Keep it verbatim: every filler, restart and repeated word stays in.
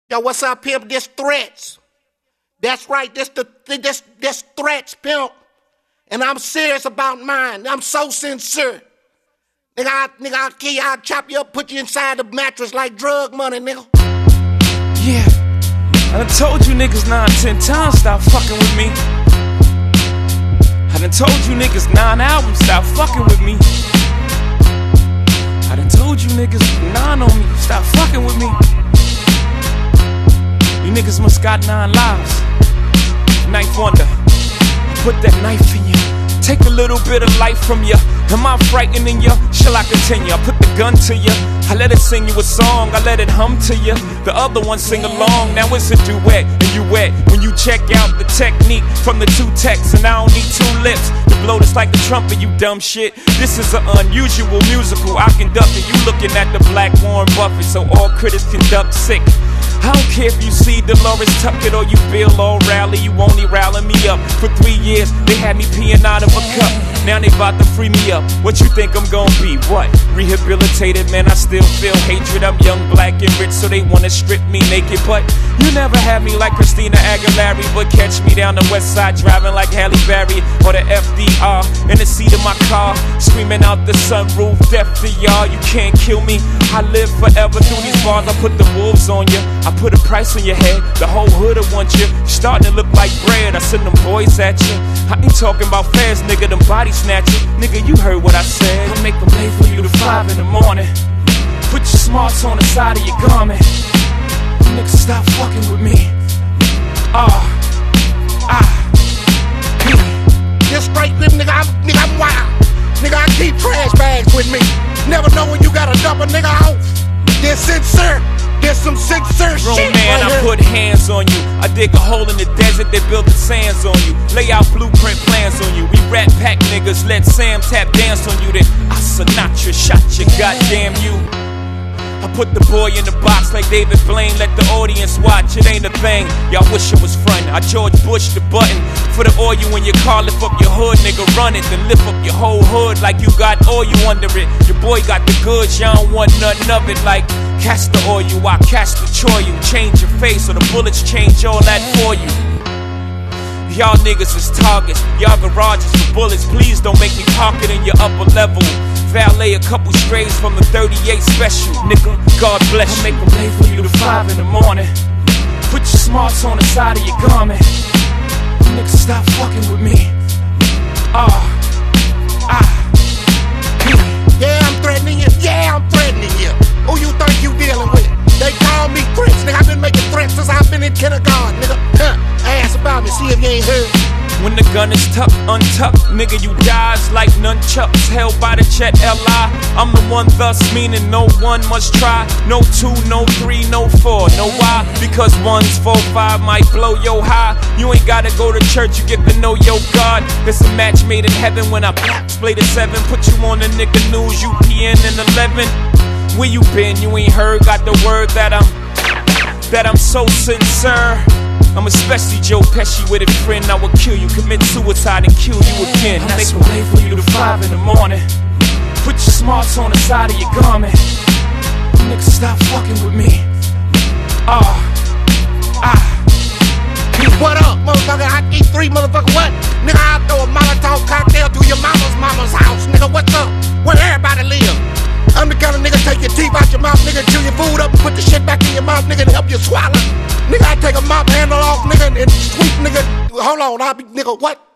Yo, what's up, pimp? This Threats. That's right, this the this this Threats, pimp. And I'm serious about mine. I'm so sincere. Nigga, I, nigga, I'll kill you, I'll chop you up, put you inside the mattress like drug money, nigga. Yeah, I done told you niggas nine, ten times, stop fucking with me. I done told you niggas nine albums, stop fucking with me. I done told you niggas nine on me, stop fucking with me. You niggas must got nine lives. Knife wonder, put that knife in you. Take a little bit of life from you. Am I frightening you? Shall I continue? I put the gun to you. I let it sing you a song. I let it hum to you. The other one sing along. Now it's a duet and you wet. When you check out the technique from the two texts, and I don't need two lips to blow this like a trumpet, you dumb shit. This is an unusual musical I conduct, and you looking at the black Warren Buffett, so all critics conduct sick. I don't care if you see Dolores Tuckett or you Bill O'Reilly, you only rally me up. For three years, they had me peeing out of a cup. Now they bout to free me up. What you think I'm gonna be? What? Rehabilitated, man, I still feel hatred. I'm young, black, and rich, so they wanna strip me naked. But you never had me like Christina Aguilera, but catch me down the west side driving like Halle Berry or the F D R in the seat of my car, screaming out the sunroof, death to y'all. You can't kill me. I live forever through these bars. I put the wolves on you. I put a price on your head, the whole hood will want you. You're starting to look like bread, I send them boys at you. I ain't talking about fast, nigga, them body snatchers. Nigga, you heard what I said. I make them late for you to five in the morning. Put your smarts on the side of your garment. Nigga, stop fucking with me. Ah, uh, ah, This straight grip, nigga, I'm, nigga, I'm wild. Nigga, I keep trash bags with me. Never know when you gotta dump a nigga off. This sincere. There's some sincere Grown shit man, right I here. put hands on you. I dig a hole in the desert, they build the sands on you. Lay out blueprint plans on you. We rat pack niggas, let Sam tap dance on you. Then I Sinatra shot you, goddamn you. I put the boy in the box like David Blaine. Let the audience watch, it ain't a thing. Y'all wish it was fun. I George Bush the button for the oil in your car. Lift up your hood, nigga, run it. Then lift up your whole hood like you got oil under it. Your boy got the goods, y'all don't want nothing of it. Like cast the oil, I cast the choy you. Change your face or the bullets change all that for you. Y'all niggas is targets, y'all garages for bullets. Please don't make me park it in your upper level. Valet a couple strays from the thirty-eight special, nigga, God bless you. I make them late for you to five in the morning. Put your smarts on the side of your garment. Nigga, stop fucking with me. Ah, ah, Yeah, I'm threatening you. Yeah, I'm threatening you. Who you think you dealing with? They call me threats, nigga. I've been making threats since I've been in kindergarten, nigga. Huh. Ask about me, see if you ain't heard. when the gun is tucked, untucked, nigga, you dies like nunchucks held by the Chet L I. I'm the one thus, meaning no one must try. No two, no three, no four, no why? Because ones, four, five might blow your high. You ain't gotta go to church, you get to know your God. It's a match made in heaven when I play the seven. Put you on the nigga news, U P N and eleven. Where you been? You ain't heard, got the word that I'm, that I'm so sincere. I'm especially Joe Pesci with a friend. I will kill you, commit suicide and kill you again. I make a way for you to five in the morning. Put your smarts on the side of your garment. Nigga, stop fucking with me. Ah, uh, ah. What up, motherfucker? I eat three, motherfucker. What? Nigga, I'll throw a Molotov cocktail through your mama's mama's house. Nigga, what's up? Where everybody live? I'm the kind of nigga take your teeth out your mouth, nigga, chew your food up and put the shit back in your mouth, nigga, to help you swallow. Nigga, I take a mop handle off, nigga, and sweep, nigga. Hold on, I'll be, nigga, what?